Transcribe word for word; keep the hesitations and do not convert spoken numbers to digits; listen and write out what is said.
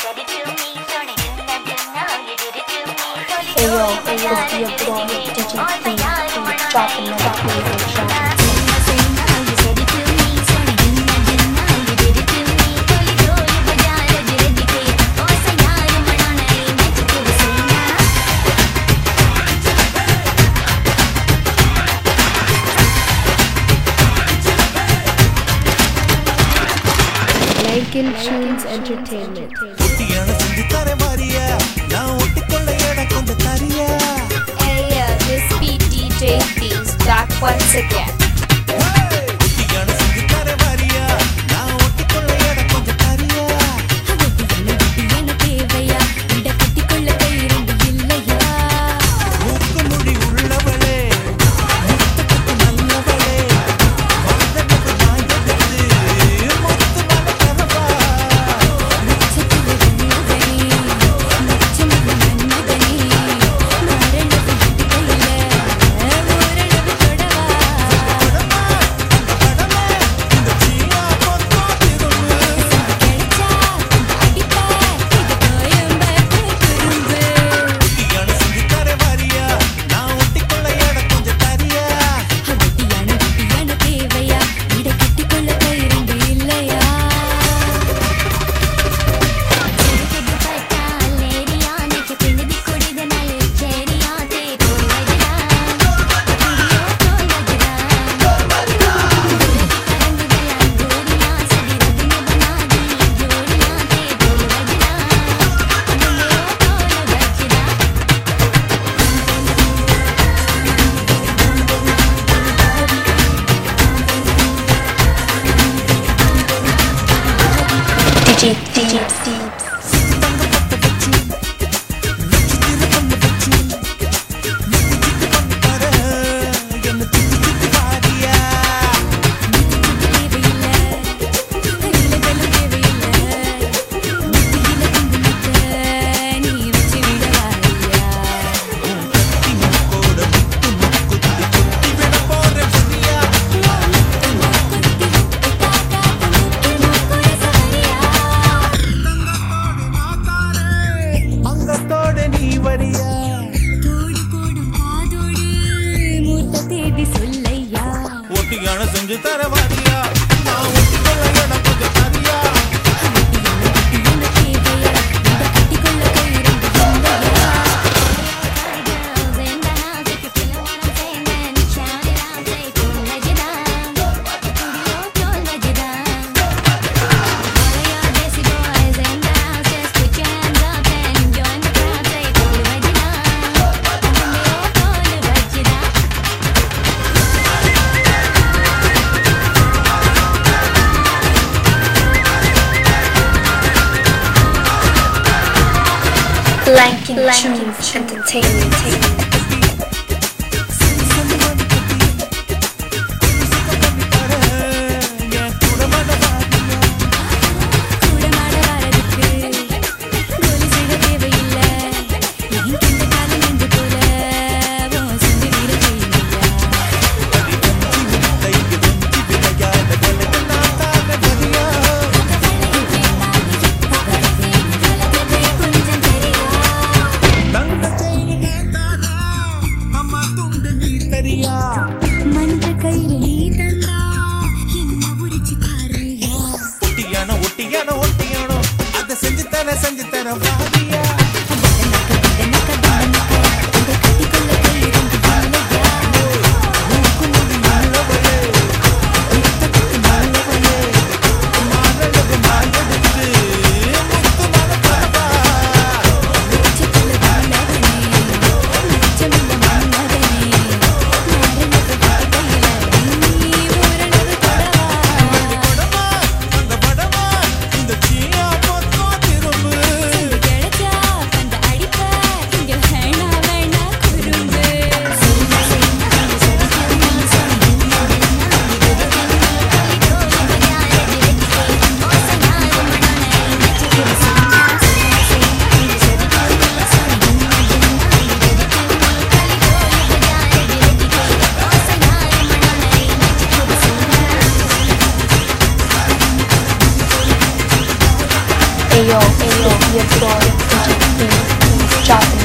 Ayo, ayo, your boy, D J Queen, dropping another flavor track. Lincoln Tunes Entertainment. Hey, uh, this be D J Thieves back once again. D J Thieves. செஞ்சு தர வாரியா நான் ஒட்டிக்கொள்ள இடம் கொஞ்சம் தரியா Lincoln Tunes Entertainment. ஒட்டியானோ ஒட்டியானோ ஒட்டியானோ அத செஞ்சு தர செஞ்சு தர வாரியா Get it down. Ayo, Ayo, your boy, D J Pink, dropping